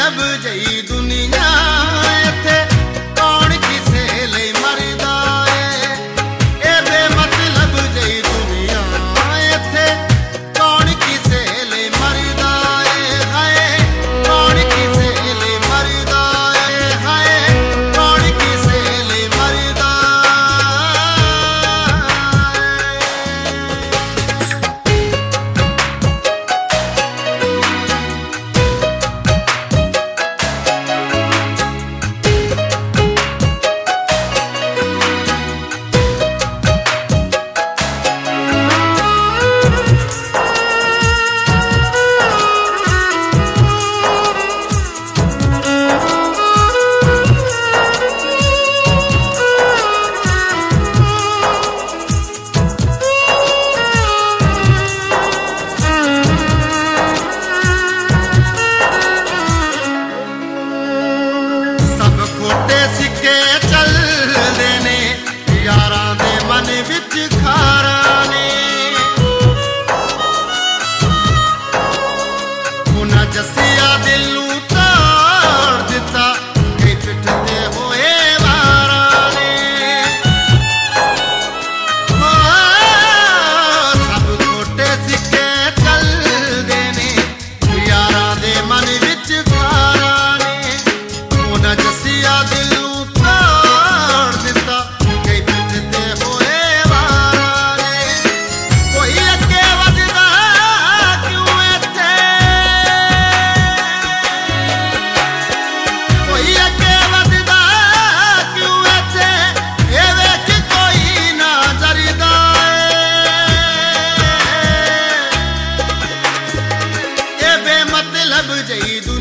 मतलब जई दुनिया इत्थे कौन किसे लई मरदा है। ए बेमतलब जई दुनिया इत्थे कौन किसे लई मरदा है। हाय कौन किसे लई मरदा है। हाय कौन किसे लई मरदा खोटे सिक्के चलदे ने यारां दे मन विच खारा ने। उन्हां जस्सिया दिल नूं तोड़ दिता कई पिठ ते होए वारा ने। सब खोटे सिक्के चलदे ने यारां दे मन विच खारा ने। उन्हां जस्सिया दिल नूं तोड़ दिता कई पिठ ते होए वारा ने। कोई अगे वधदा क्यों इत्थे। कोई अगे वधदा क्यों इत्थे। ए वेख कोई ना जरदा ए बेमतलब जई